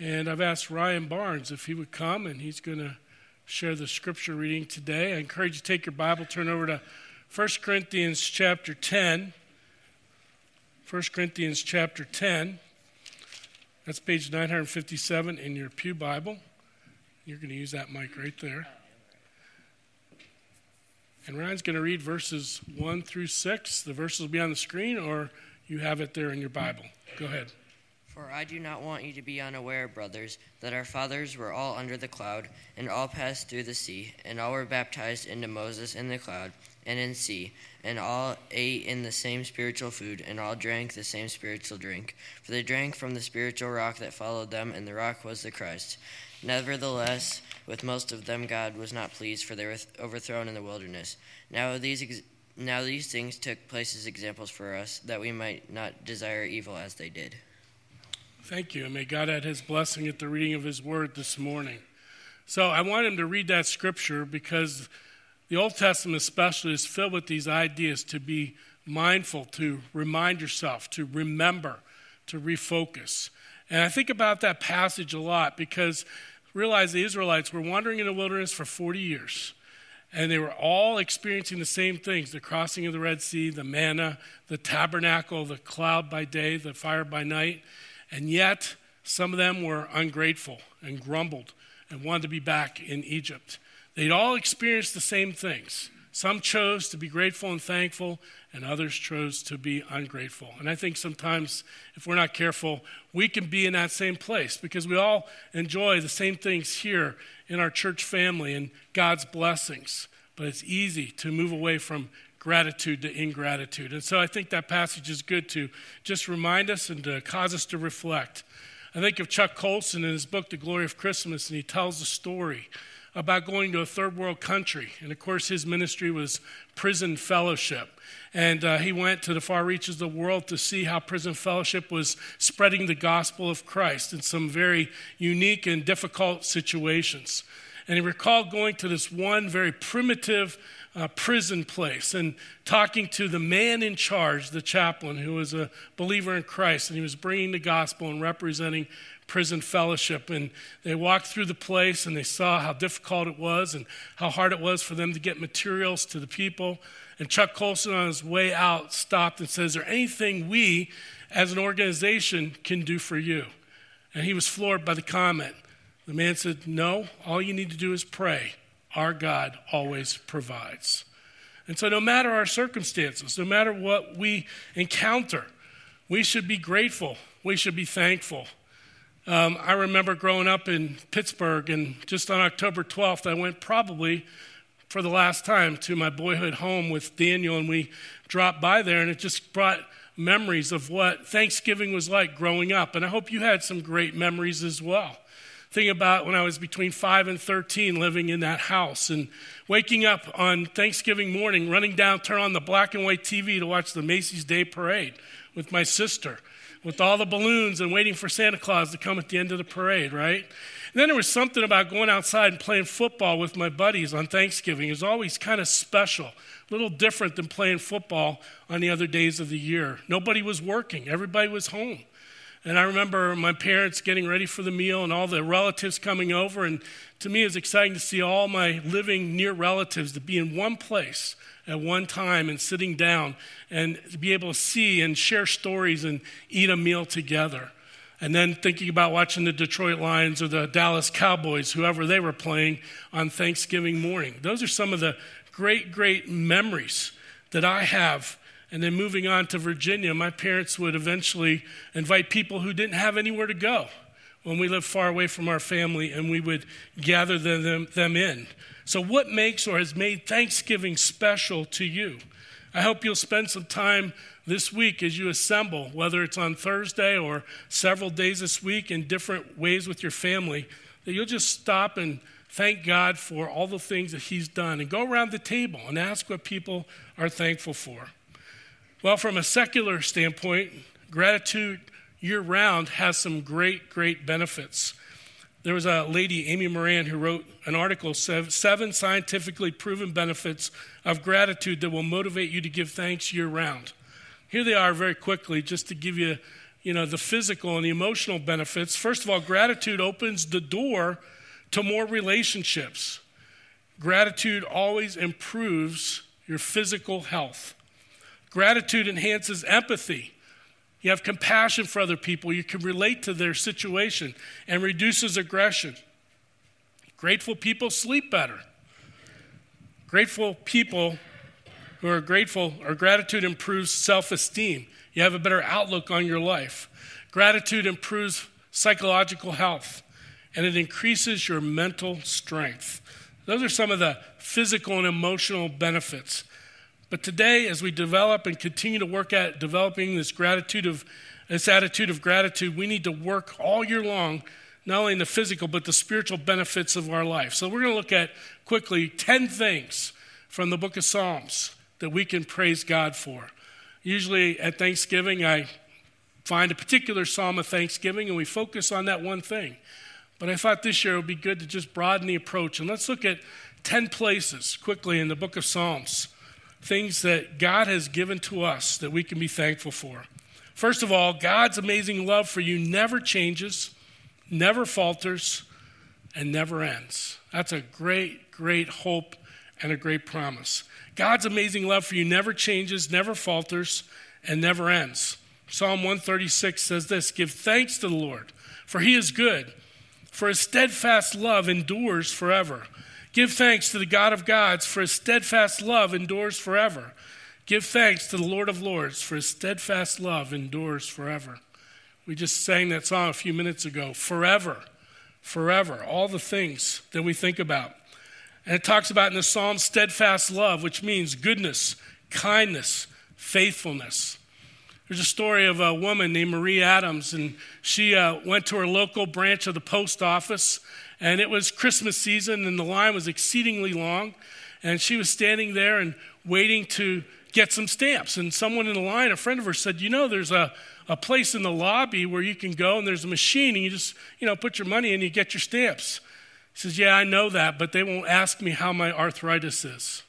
And I've asked Ryan Barnes if he would come, and he's going to share the scripture reading today. I encourage you to take your Bible, turn over to 1 Corinthians chapter 10. 1 Corinthians chapter 10. That's page 957 in your pew Bible. You're going to use that mic right there. And Ryan's going to read verses 1 through 6. The verses will be on the screen, or you have it there in your Bible. Go ahead. For I do not want you to be unaware, brothers, that our fathers were all under the cloud, and all passed through the sea, and all were baptized into Moses in the cloud and in sea, and all ate in the same spiritual food, and all drank the same spiritual drink. For they drank from the spiritual rock that followed them, and the rock was the Christ. Nevertheless, with most of them God was not pleased, for they were overthrown in the wilderness. Now these things took place as examples for us, that we might not desire evil as they did. Thank you, and may God add his blessing at the reading of his word this morning. So I want him to read that scripture because the Old Testament especially is filled with these ideas to be mindful, to remind yourself, to remember, to refocus. And I think about that passage a lot because realize the Israelites were wandering in the wilderness for 40 years. And they were all experiencing the same things, the crossing of the Red Sea, the manna, the tabernacle, the cloud by day, the fire by night. And yet, some of them were ungrateful and grumbled and wanted to be back in Egypt. They'd all experienced the same things. Some chose to be grateful and thankful, and others chose to be ungrateful. And I think sometimes, if we're not careful, we can be in that same place because we all enjoy the same things here in our church family and God's blessings. But it's easy to move away from gratitude to ingratitude. And so I think that passage is good to just remind us and to cause us to reflect. I think of Chuck Colson in his book, The Glory of Christmas, and he tells a story about going to a third world country. And of course, his ministry was prison fellowship. And he went to the far reaches of the world to see how prison fellowship was spreading the gospel of Christ in some very unique and difficult situations. And he recalled going to this one very primitive prison place and talking to the man in charge, the chaplain, who was a believer in Christ. And he was bringing the gospel and representing prison fellowship. And they walked through the place and they saw how difficult it was and how hard it was for them to get materials to the people. And Chuck Colson on his way out stopped and said, "Is there anything we as an organization can do for you?" And he was floored by the comment. The man said, "No, all you need to do is pray. Our God always provides." And so no matter our circumstances, no matter what we encounter, we should be grateful. We should be thankful. I remember growing up in Pittsburgh, and just on October 12th, I went probably for the last time to my boyhood home with Daniel, and we dropped by there, and it just brought memories of what Thanksgiving was like growing up. And I hope you had some great memories as well. Think about when I was between 5 and 13 living in that house and waking up on Thanksgiving morning, running down, turn on the black and white TV to watch the Macy's Day Parade with my sister, with all the balloons and waiting for Santa Claus to come at the end of the parade, right? And then there was something about going outside and playing football with my buddies on Thanksgiving. It was always kind of special, a little different than playing football on the other days of the year. Nobody was working. Everybody was home. And I remember my parents getting ready for the meal and all the relatives coming over. And to me, it was exciting to see all my living near relatives to be in one place at one time and sitting down and to be able to see and share stories and eat a meal together. And then thinking about watching the Detroit Lions or the Dallas Cowboys, whoever they were playing on Thanksgiving morning. Those are some of the great, great memories that I have. And then moving on to Virginia, my parents would eventually invite people who didn't have anywhere to go when we lived far away from our family, and we would gather them in. So what makes or has made Thanksgiving special to you? I hope you'll spend some time this week as you assemble, whether it's on Thursday or several days this week in different ways with your family, that you'll just stop and thank God for all the things that he's done and go around the table and ask what people are thankful for. Well, from a secular standpoint, gratitude year-round has some great, great benefits. There was a lady, Amy Moran, who wrote an article, 7 scientifically proven benefits of gratitude that will motivate you to give thanks year-round. Here they are very quickly, just to give you the physical and the emotional benefits. First of all, gratitude opens the door to more relationships. Gratitude always improves your physical health. Gratitude enhances empathy. You have compassion for other people. You can relate to their situation and reduces aggression. Grateful people sleep better. Grateful people who are grateful, or gratitude improves self-esteem. You have a better outlook on your life. Gratitude improves psychological health, and it increases your mental strength. Those are some of the physical and emotional benefits. But today, as we develop and continue to work at developing this attitude of gratitude, we need to work all year long, not only in the physical, but the spiritual benefits of our life. So we're going to look at quickly 10 things from the book of Psalms that we can praise God for. Usually at Thanksgiving, I find a particular psalm of thanksgiving, and we focus on that one thing. But I thought this year it would be good to just broaden the approach. And let's look at 10 places quickly in the book of Psalms, things that God has given to us that we can be thankful for. First of all, God's amazing love for you never changes, never falters, and never ends. That's a great, great hope and a great promise. God's amazing love for you never changes, never falters, and never ends. Psalm 136 says this: "Give thanks to the Lord, for he is good, for his steadfast love endures forever. Give thanks to the God of gods, for his steadfast love endures forever. Give thanks to the Lord of lords, for his steadfast love endures forever." We just sang that song a few minutes ago. Forever, forever, all the things that we think about. And it talks about in the Psalm steadfast love, which means goodness, kindness, faithfulness. There's a story of a woman named Marie Adams, and she went to her local branch of the post office, and it was Christmas season, and the line was exceedingly long, and she was standing there and waiting to get some stamps. And someone in the line, a friend of hers, said, there's a place in the lobby where you can go, and there's a machine, and you just, put your money in and you get your stamps. He says, "Yeah, I know that, but they won't ask me how my arthritis is."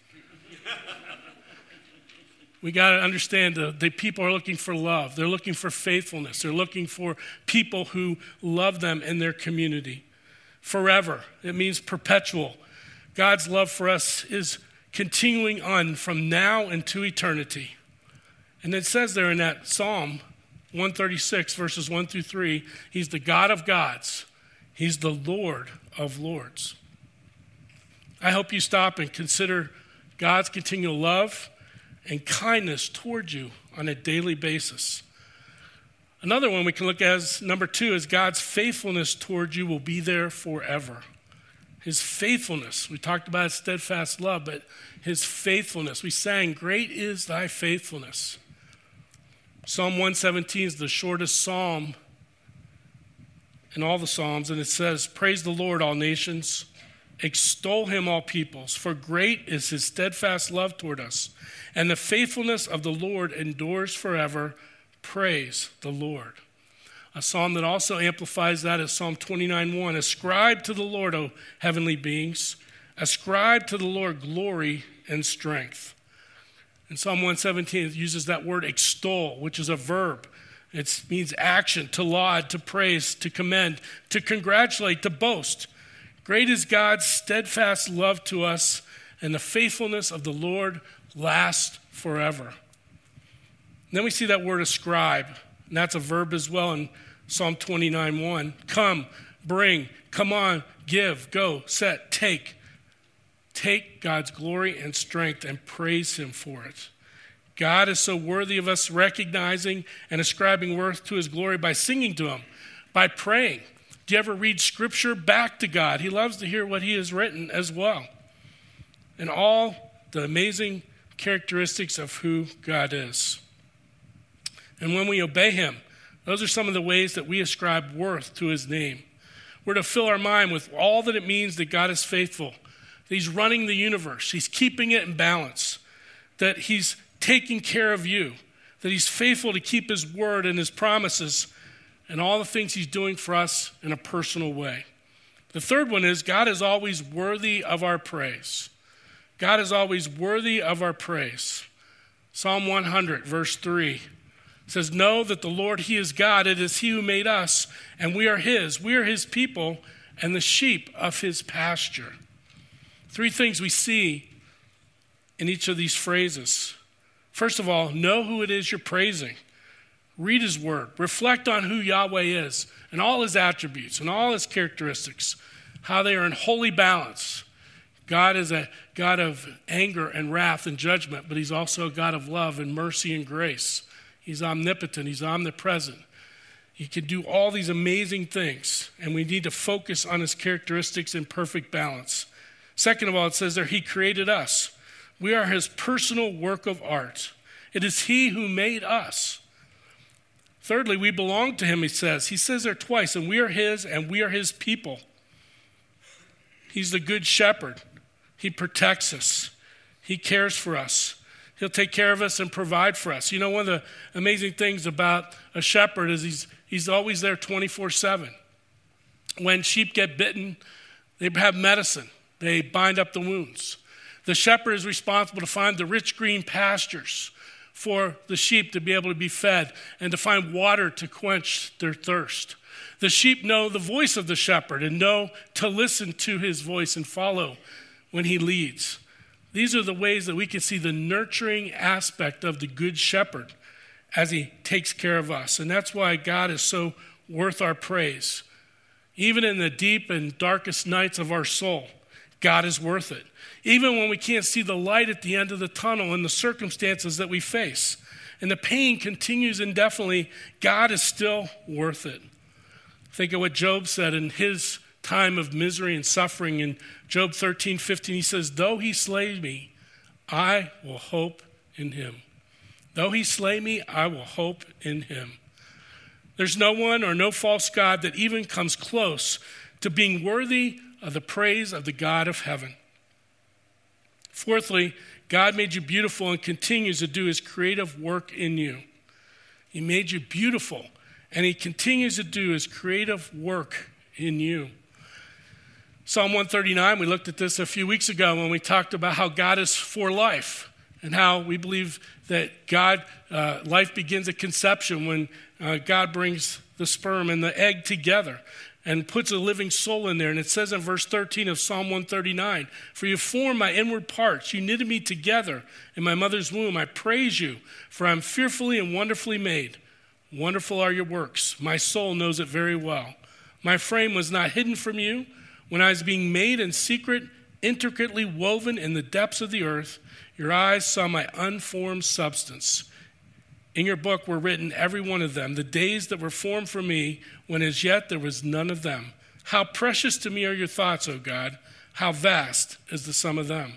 We got to understand that people are looking for love. They're looking for faithfulness. They're looking for people who love them in their community. Forever, it means perpetual. God's love for us is continuing on from now into eternity. And it says there in that Psalm 136, verses 1 through 3, he's the God of gods. He's the Lord of lords. I hope you stop and consider God's continual love and kindness toward you on a daily basis. Another one we can look at as number 2 is God's faithfulness toward you will be there forever. His faithfulness. We talked about his steadfast love, but his faithfulness. We sang, "Great is thy faithfulness." Psalm 117 is the shortest psalm in all the Psalms, and it says, "Praise the Lord, all nations. Extol him, all peoples. For great is his steadfast love toward us, and the faithfulness of the Lord endures forever. Praise the Lord." A psalm that also amplifies that is Psalm 29:1. "Ascribe to the Lord, O heavenly beings. Ascribe to the Lord glory and strength." In Psalm 117, it uses that word extol, which is a verb. It means action, to laud, to praise, to commend, to congratulate, to boast. Great is God's steadfast love to us, and the faithfulness of the Lord lasts forever. And then we see that word ascribe, and that's a verb as well in Psalm 29:1. Come, bring, come on, give, go, set, take. Take God's glory and strength and praise him for it. God is so worthy of us recognizing and ascribing worth to his glory by singing to him, by praying. Do you ever read scripture back to God? He loves to hear what he has written as well. And all the amazing characteristics of who God is. And when we obey him, those are some of the ways that we ascribe worth to his name. We're to fill our mind with all that it means that God is faithful, that he's running the universe, he's keeping it in balance, that he's taking care of you, that he's faithful to keep his word and his promises and all the things he's doing for us in a personal way. The third one is God is always worthy of our praise. God is always worthy of our praise. Psalm 100, verse 3 It says, know that the Lord, he is God. It is he who made us, and we are his. We are his people and the sheep of his pasture. Three things we see in each of these phrases. First of all, know who it is you're praising. Read his word. Reflect on who Yahweh is and all his attributes and all his characteristics, how they are in holy balance. God is a God of anger and wrath and judgment, but he's also a God of love and mercy and grace. He's omnipotent. He's omnipresent. He can do all these amazing things, and we need to focus on his characteristics in perfect balance. Second of all, it says there, he created us. We are his personal work of art. It is he who made us. Thirdly, we belong to him, he says. He says there twice, and we are his people. He's the good shepherd. He protects us. He cares for us. He'll take care of us and provide for us. You know, one of the amazing things about a shepherd is he's always there 24/7. When sheep get bitten, they have medicine. They bind up the wounds. The shepherd is responsible to find the rich green pastures for the sheep to be able to be fed and to find water to quench their thirst. The sheep know the voice of the shepherd and know to listen to his voice and follow when he leads. These are the ways that we can see the nurturing aspect of the good shepherd as he takes care of us. And that's why God is so worth our praise. Even in the deep and darkest nights of our soul, God is worth it. Even when we can't see the light at the end of the tunnel and the circumstances that we face, and the pain continues indefinitely, God is still worth it. Think of what Job said in his time of misery and suffering. In Job 13:15, he says, though he slay me, I will hope in him. Though he slay me, I will hope in him. There's no one or no false god that even comes close to being worthy of the praise of the God of heaven. Fourthly, God made you beautiful and continues to do his creative work in you. He made you beautiful, and he continues to do his creative work in you. Psalm 139, we looked at this a few weeks ago when we talked about how God is for life and how we believe that life begins at conception when God brings the sperm and the egg together and puts a living soul in there. And it says in verse 13 of Psalm 139, for you formed my inward parts. You knitted me together in my mother's womb. I praise you, for I'm fearfully and wonderfully made. Wonderful are your works. My soul knows it very well. My frame was not hidden from you when I was being made in secret, intricately woven in the depths of the earth. Your eyes saw my unformed substance. In your book were written, every one of them, the days that were formed for me, when as yet there was none of them. How precious to me are your thoughts, O God. How vast is the sum of them.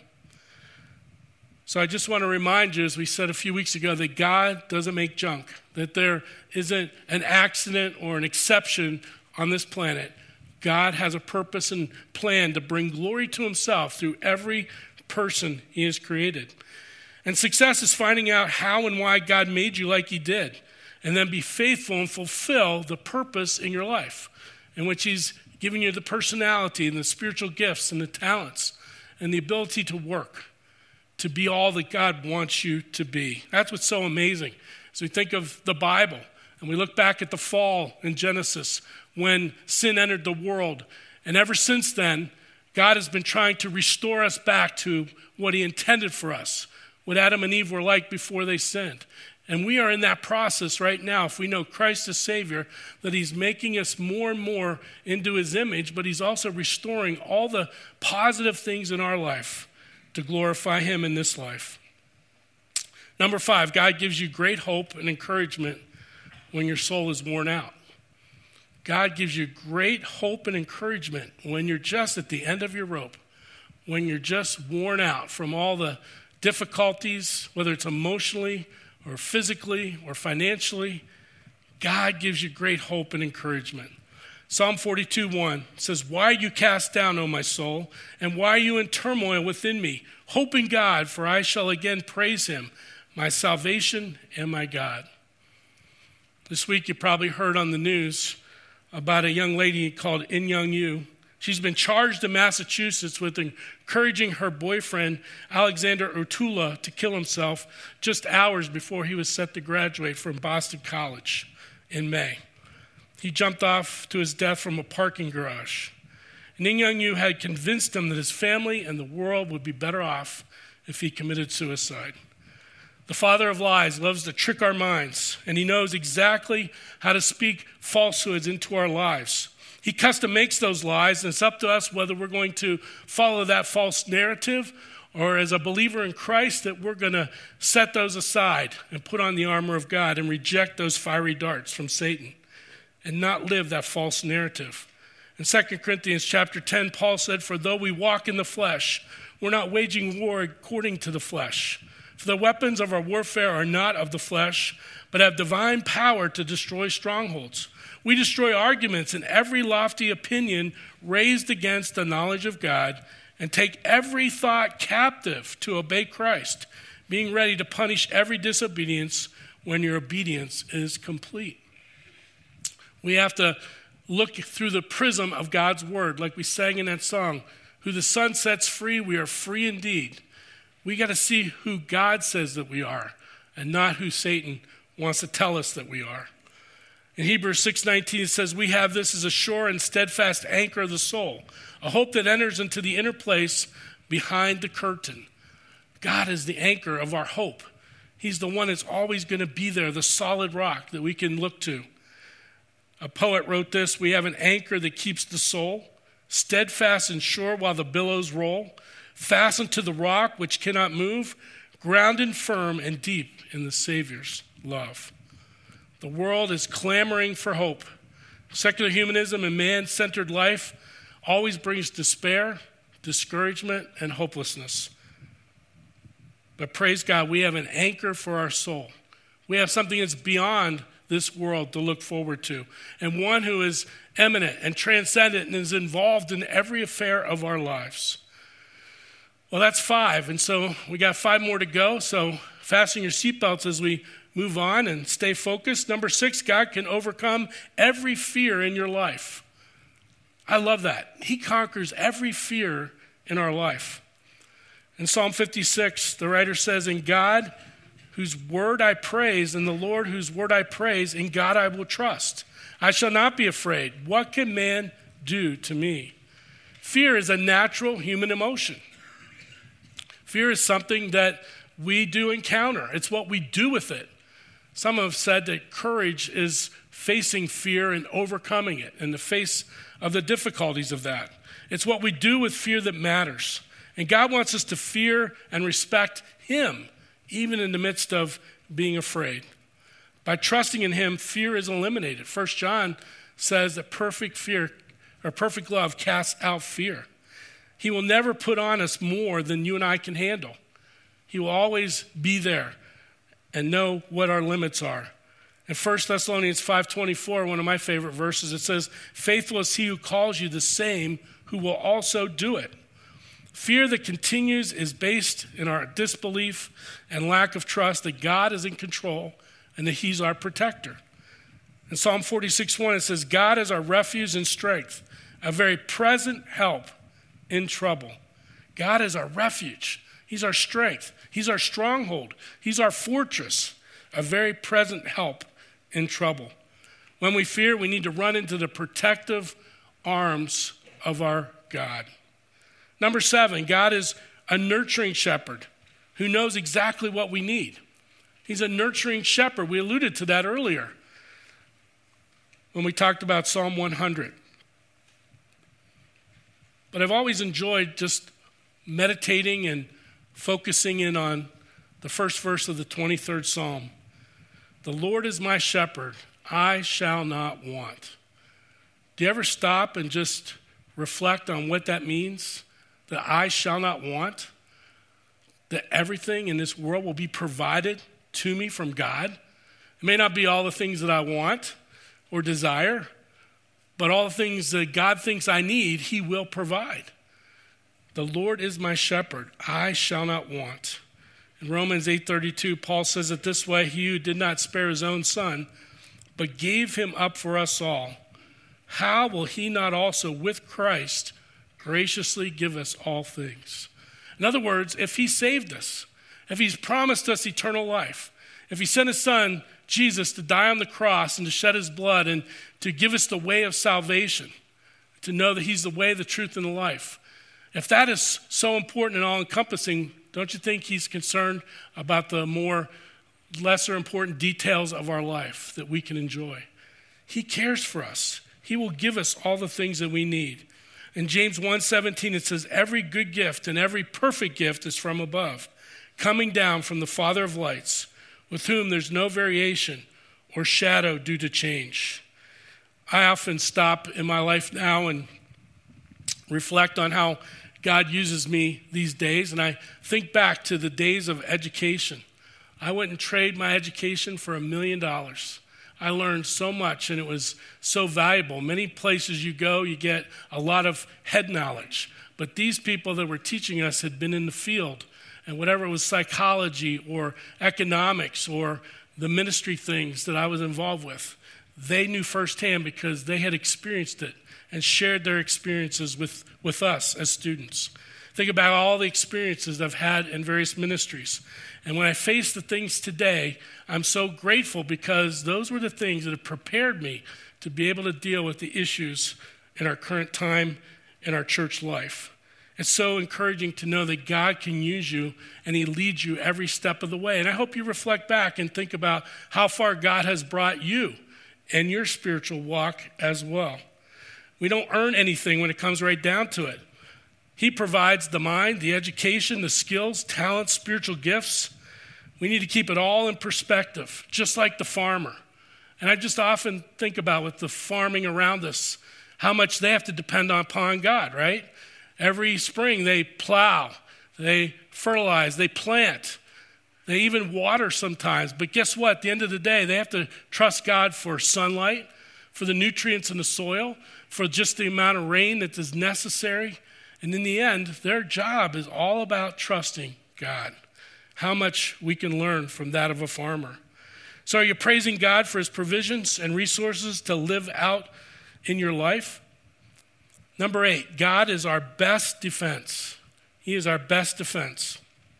So I just want to remind you, as we said a few weeks ago, that God doesn't make junk, that there isn't an accident or an exception on this planet. God has a purpose and plan to bring glory to himself through every person he has created. And success is finding out how and why God made you like he did, and then be faithful and fulfill the purpose in your life, in which he's giving you the personality and the spiritual gifts and the talents and the ability to work, to be all that God wants you to be. That's what's so amazing. As we think of the Bible, and we look back at the fall in Genesis, when sin entered the world, and ever since then, God has been trying to restore us back to what he intended for us, what Adam and Eve were like before they sinned. And we are in that process right now. If we know Christ as Savior, that he's making us more and more into his image, but he's also restoring all the positive things in our life to glorify him in this life. Number 5, God gives you great hope and encouragement when your soul is worn out. God gives you great hope and encouragement when you're just at the end of your rope, when you're just worn out from all the difficulties, whether it's emotionally or physically or financially. God gives you great hope and encouragement. Psalm 42:1 says, why are you cast down, O my soul, and why are you in turmoil within me? Hope in God, for I shall again praise him, my salvation and my God. This week you probably heard on the news about a young lady called In Young Yu. She's been charged in Massachusetts with encouraging her boyfriend, Alexander Ortula, to kill himself just hours before he was set to graduate from Boston College in May. He jumped off to his death from a parking garage. And Ning Young Yu had convinced him that his family and the world would be better off if he committed suicide. The father of lies loves to trick our minds, and he knows exactly how to speak falsehoods into our lives. He custom makes those lies, and it's up to us whether we're going to follow that false narrative or as a believer in Christ that we're going to set those aside and put on the armor of God and reject those fiery darts from Satan and not live that false narrative. In 2 Corinthians chapter 10, Paul said, "For though we walk in the flesh, we're not waging war according to the flesh. For the weapons of our warfare are not of the flesh, but have divine power to destroy strongholds. We destroy arguments and every lofty opinion raised against the knowledge of God, and take every thought captive to obey Christ, being ready to punish every disobedience when your obedience is complete." We have to look through the prism of God's word, like we sang in that song, "Who the Son sets free, we are free indeed." We got to see who God says that we are and not who Satan wants to tell us that we are. In Hebrews 6:19, it says, "We have this as a sure and steadfast anchor of the soul, a hope that enters into the inner place behind the curtain." God is the anchor of our hope. He's the one that's always going to be there, the solid rock that we can look to. A poet wrote this, "We have an anchor that keeps the soul, steadfast and sure while the billows roll, fastened to the rock which cannot move, grounded firm and deep in the Savior's love." The world is clamoring for hope. Secular humanism and man-centered life always brings despair, discouragement, and hopelessness. But praise God, we have an anchor for our soul. We have something that's beyond this world to look forward to, and one who is eminent and transcendent and is involved in every affair of our lives. Well, that's 5, and so we got 5 more to go, so fasten your seatbelts as we move on and stay focused. Number 6, God can overcome every fear in your life. I love that. He conquers every fear in our life. In Psalm 56, the writer says, "In God, whose word I praise, and the Lord whose word I praise, in God I will trust. I shall not be afraid. What can man do to me?" Fear is a natural human emotion. Fear is something that we do encounter. It's what we do with it. Some have said that courage is facing fear and overcoming it in the face of the difficulties of that. It's what we do with fear that matters. And God wants us to fear and respect Him, even in the midst of being afraid. By trusting in Him, fear is eliminated. 1 John says that perfect love casts out fear. He will never put on us more than you and I can handle. He will always be there and know what our limits are. In 1 Thessalonians 5:24, one of my favorite verses, it says, "Faithful is He who calls you, the same who will also do it." Fear that continues is based in our disbelief and lack of trust that God is in control and that He's our protector. In Psalm 46:1, it says, "God is our refuge and strength, a very present help in trouble." God is our refuge. He's our strength. He's our stronghold. He's our fortress, a very present help in trouble. When we fear, we need to run into the protective arms of our God. Number 7, God is a nurturing shepherd who knows exactly what we need. He's a nurturing shepherd. We alluded to that earlier when we talked about Psalm 100. But I've always enjoyed just meditating and focusing in on the first verse of the 23rd Psalm. "The Lord is my shepherd, I shall not want." Do you ever stop and just reflect on what that means? That I shall not want? That everything in this world will be provided to me from God? It may not be all the things that I want or desire, but all the things that God thinks I need, He will provide. The Lord is my shepherd, I shall not want. In Romans 8:32, Paul says it this way, "He who did not spare His own Son, but gave Him up for us all, how will he not also with Christ graciously give us all things? In other words, if he saved us, if he's promised us eternal life, if he sent his son, Jesus, to die on the cross and to shed his blood and to give us the way of salvation, to know that he's the way, the truth, and the life, if that is so important and all-encompassing, don't you think he's concerned about the more lesser important details of our life that we can enjoy? He cares for us. He will give us all the things that we need. In James 1:17, it says, every good gift and every perfect gift is from above, coming down from the Father of lights, with whom there's no variation or shadow due to change. I often stop in my life now and reflect on how God uses me these days, and I think back to the days of education. I wouldn't trade my education for $1 million. I learned so much, and it was so valuable. Many places you go, you get a lot of head knowledge. But these people that were teaching us had been in the field, and whatever it was, psychology or economics or the ministry things that I was involved with, they knew firsthand because they had experienced it and shared their experiences with us as students. Think about all the experiences I've had in various ministries. And when I face the things today, I'm so grateful because those were the things that have prepared me to be able to deal with the issues in our current time in our church life. It's so encouraging to know that God can use you and he leads you every step of the way. And I hope you reflect back and think about how far God has brought you in your spiritual walk as well. We don't earn anything when it comes right down to it. He provides the mind, the education, the skills, talents, spiritual gifts. We need to keep it all in perspective, just like the farmer. And I just often think about with the farming around us, how much they have to depend upon God, right? Every spring they plow, they fertilize, they plant, they even water sometimes. But guess what? At the end of the day, they have to trust God for sunlight, for the nutrients in the soil, for just the amount of rain that is necessary. And in the end, their job is all about trusting God. How much we can learn from that of a farmer. So are you praising God for his provisions and resources to live out in your life? Number 8, God is our best defense. He is our best defense.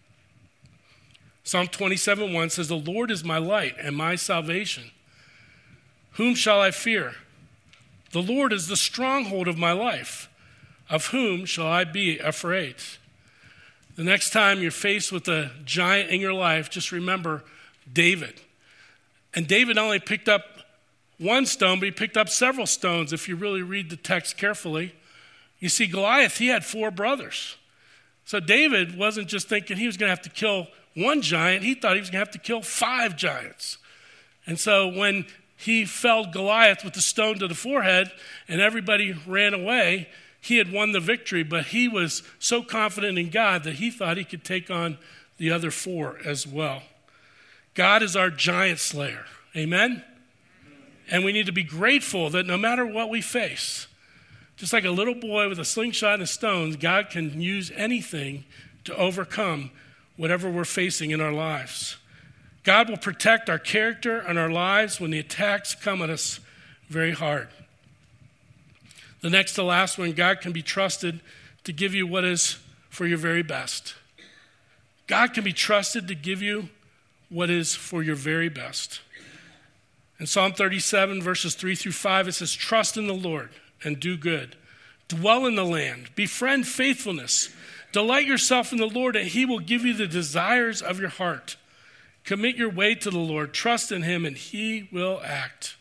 Psalm 27:1 says, the Lord is my light and my salvation. Whom shall I fear? The Lord is the stronghold of my life. Of whom shall I be afraid? The next time you're faced with a giant in your life, just remember David. And David not only picked up one stone, but he picked up several stones if you really read the text carefully. You see, Goliath, he had 4 brothers. So David wasn't just thinking he was going to have to kill one giant. He thought he was going to have to kill 5 giants. And so when he felled Goliath with the stone to the forehead and everybody ran away, he had won the victory, but he was so confident in God that he thought he could take on the other 4 as well. God is our giant slayer. Amen? And we need to be grateful that no matter what we face, just like a little boy with a slingshot and a stone, God can use anything to overcome whatever we're facing in our lives. God will protect our character and our lives when the attacks come at us very hard. The next to last one, God can be trusted to give you what is for your very best. God can be trusted to give you what is for your very best. In Psalm 37, verses 3-5, it says, trust in the Lord and do good. Dwell in the land. Befriend faithfulness. Delight yourself in the Lord, and he will give you the desires of your heart. Commit your way to the Lord. Trust in him, and he will act.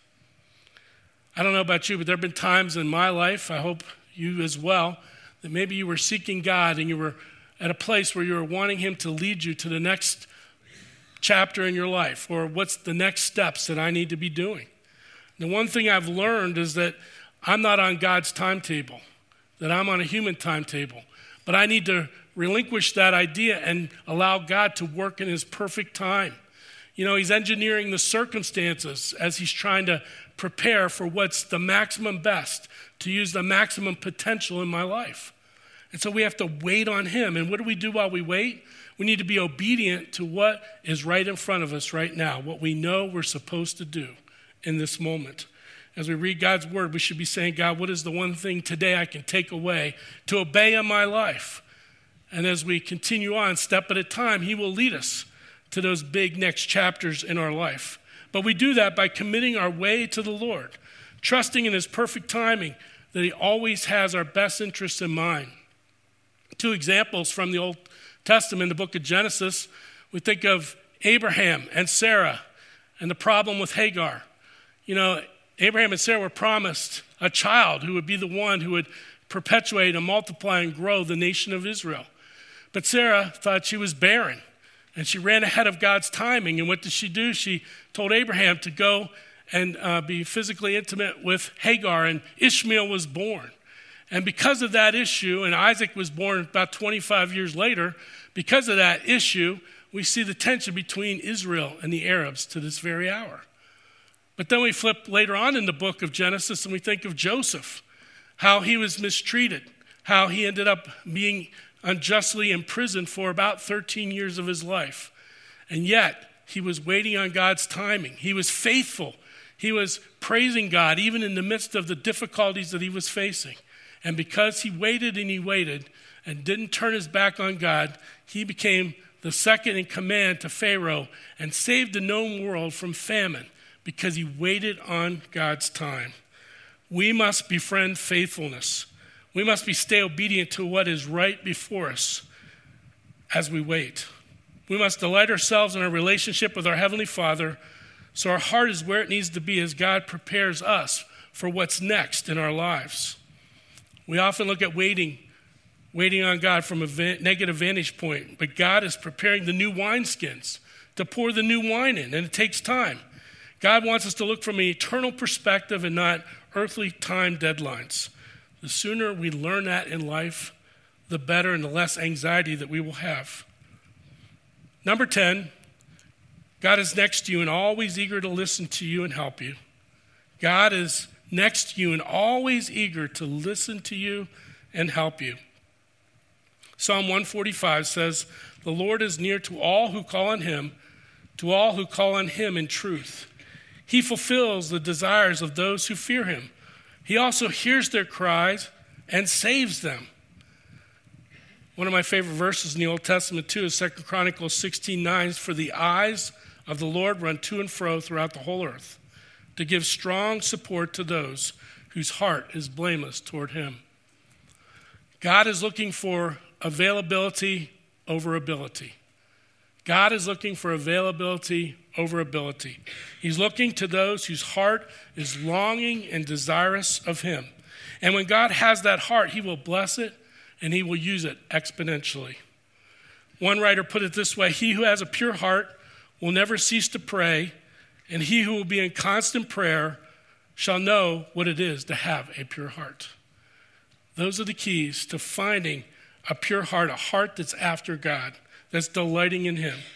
I don't know about you, but there have been times in my life, I hope you as well, that maybe you were seeking God and you were at a place where you were wanting him to lead you to the next chapter in your life, or what's the next steps that I need to be doing. The one thing I've learned is that I'm not on God's timetable, that I'm on a human timetable, but I need to relinquish that idea and allow God to work in his perfect time. You know, he's engineering the circumstances as he's trying to prepare for what's the maximum best, to use the maximum potential in my life. And so we have to wait on him. And what do we do while we wait? We need to be obedient to what is right in front of us right now, what we know we're supposed to do in this moment. as we read God's word, we should be saying, God, what is the one thing today I can take away to obey in my life? And as we continue on, step at a time, he will lead us to those big next chapters in our life. But we do that by committing our way to the Lord, trusting in his perfect timing that he always has our best interests in mind. 2 examples from the Old Testament, the book of Genesis, we think of Abraham and Sarah and the problem with Hagar. You know, Abraham and Sarah were promised a child who would be the one who would perpetuate and multiply and grow the nation of Israel. But Sarah thought she was barren, and she ran ahead of God's timing. And what did she do? She told Abraham to go and be physically intimate with Hagar, and Ishmael was born. And because of that issue, and Isaac was born about 25 years later, because of that issue, we see the tension between Israel and the Arabs to this very hour. But then we flip later on in the book of Genesis and we think of Joseph, how he was mistreated, how he ended up being unjustly imprisoned for about 13 years of his life. And yet, he was waiting on God's timing. He was faithful. He was praising God even in the midst of the difficulties that he was facing. And because he waited and didn't turn his back on God, he became the second in command to Pharaoh and saved the known world from famine because he waited on God's time. We must befriend faithfulness. We must stay obedient to what is right before us as we wait. We must delight ourselves in our relationship with our Heavenly Father so our heart is where it needs to be as God prepares us for what's next in our lives. We often look at waiting on God from a negative vantage point, but God is preparing the new wineskins to pour the new wine in, and it takes time. God wants us to look from an eternal perspective and not earthly time deadlines. The sooner we learn that in life, the better and the less anxiety that we will have. Number 10, God is next to you and always eager to listen to you and help you. God is next to you and always eager to listen to you and help you. Psalm 145 says, "The Lord is near to all who call on him in truth. He fulfills the desires of those who fear him. He also hears their cries and saves them." One of my favorite verses in the Old Testament too is 2 Chronicles 16:9. "For the eyes of the Lord run to and fro throughout the whole earth, to give strong support to those whose heart is blameless toward him." God is looking for availability over ability. God is looking for availability over ability. He's looking to those whose heart is longing and desirous of him. And when God has that heart, he will bless it and he will use it exponentially. One writer put it this way: "He who has a pure heart will never cease to pray, and he who will be in constant prayer shall know what it is to have a pure heart." Those are the keys to finding a pure heart, a heart that's after God, that's delighting in him.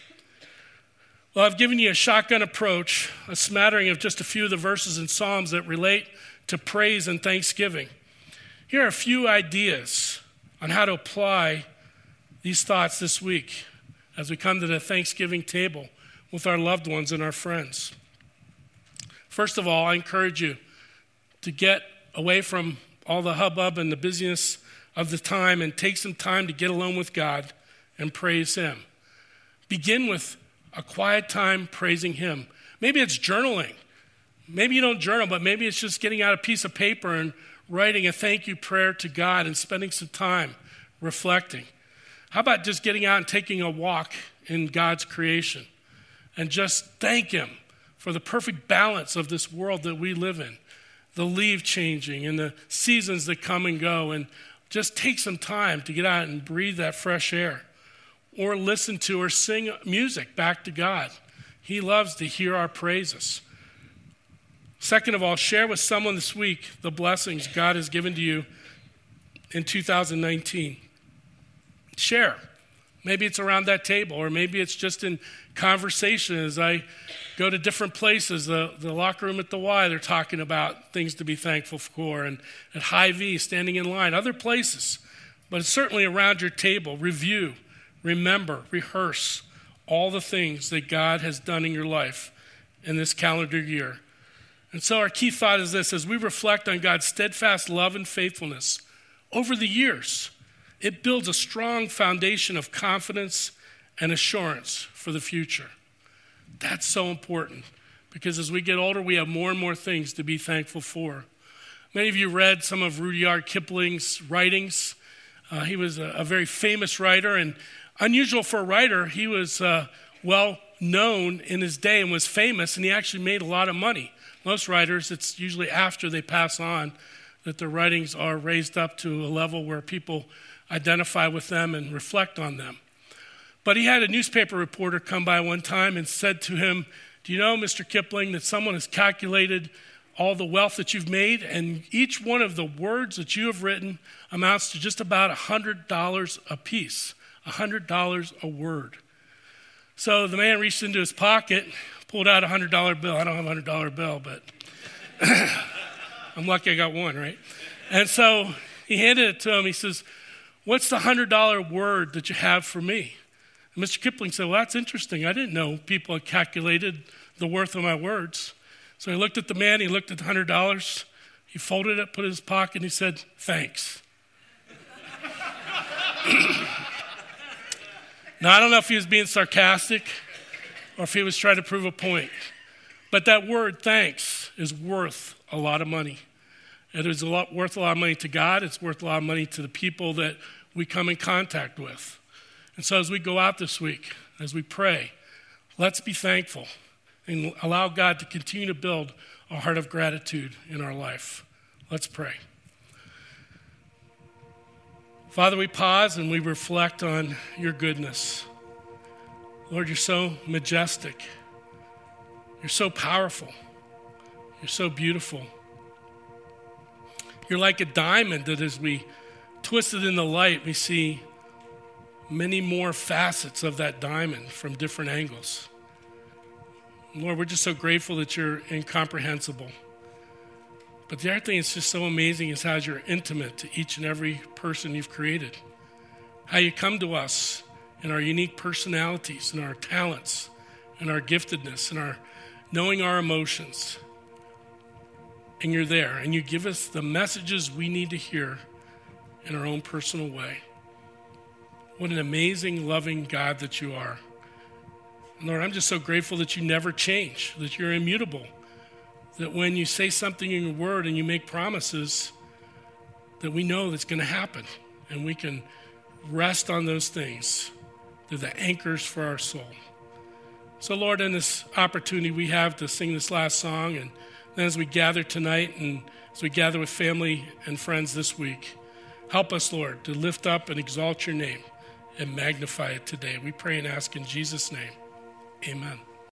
Well, I've given you a shotgun approach, a smattering of just a few of the verses in Psalms that relate to praise and thanksgiving. Here are a few ideas on how to apply these thoughts this week as we come to the Thanksgiving table with our loved ones and our friends. First of all, I encourage you to get away from all the hubbub and the busyness of the time and take some time to get alone with God and praise him. Begin with a quiet time praising him. Maybe it's journaling. Maybe you don't journal, but maybe it's just getting out a piece of paper and writing a thank you prayer to God and spending some time reflecting. How about just getting out and taking a walk in God's creation and just thank him for the perfect balance of this world that we live in, the leaf changing and the seasons that come and go, and just take some time to get out and breathe that fresh air or listen to or sing music back to God. He loves to hear our praises. Second of all, share with someone this week the blessings God has given to you in 2019. Share. Maybe it's around that table, or maybe it's just in conversation as I go to different places. The locker room at the Y, they're talking about things to be thankful for, and at Hy-Vee, standing in line, other places. But it's certainly around your table. Review, remember, rehearse all the things that God has done in your life in this calendar year. And so our key thought is this: as we reflect on God's steadfast love and faithfulness over the years, it builds a strong foundation of confidence and assurance for the future. That's so important, because as we get older, we have more and more things to be thankful for. Many of you read some of Rudyard Kipling's writings. He was a very famous writer, and unusual for a writer. He was well known in his day and was famous, and he actually made a lot of money. Most writers, it's usually after they pass on that their writings are raised up to a level where people identify with them and reflect on them. But he had a newspaper reporter come by one time and said to him, "Do you know, Mr. Kipling, that someone has calculated all the wealth that you've made, and each one of the words that you have written amounts to just about $100 a piece, $100 a word." So the man reached into his pocket, pulled out a $100 bill. I don't have a $100 bill, but I'm lucky I got one, right? And so he handed it to him. He says, "What's the $100 word that you have for me?" And Mr. Kipling said, "Well, that's interesting. I didn't know people had calculated the worth of my words." So he looked at the man, he looked at the $100, he folded it, put it in his pocket, and he said, "Thanks." Now, I don't know if he was being sarcastic or if he was trying to prove a point, but that word, thanks, is worth a lot of money. It is worth a lot of money to God. It's worth a lot of money to the people that we come in contact with. And so as we go out this week, as we pray, let's be thankful and allow God to continue to build a heart of gratitude in our life. Let's pray. Father, we pause and we reflect on your goodness. Lord, you're so majestic. You're so powerful. You're so beautiful. You're like a diamond that as we twist it in the light, we see many more facets of that diamond from different angles. Lord, we're just so grateful that you're incomprehensible. But the other thing that's just so amazing is how you're intimate to each and every person you've created. How you come to us in our unique personalities and our talents and our giftedness and our knowing our emotions. And you're there, and you give us the messages we need to hear in our own personal way. What an amazing, loving God that you are. Lord, I'm just so grateful that you never change, that you're immutable, that when you say something in your word and you make promises, that we know that's going to happen, and we can rest on those things. They're the anchors for our soul. So, Lord, in this opportunity we have to sing this last song, and then as we gather tonight and as we gather with family and friends this week, help us, Lord, to lift up and exalt your name and magnify it today. We pray and ask in Jesus' name. Amen.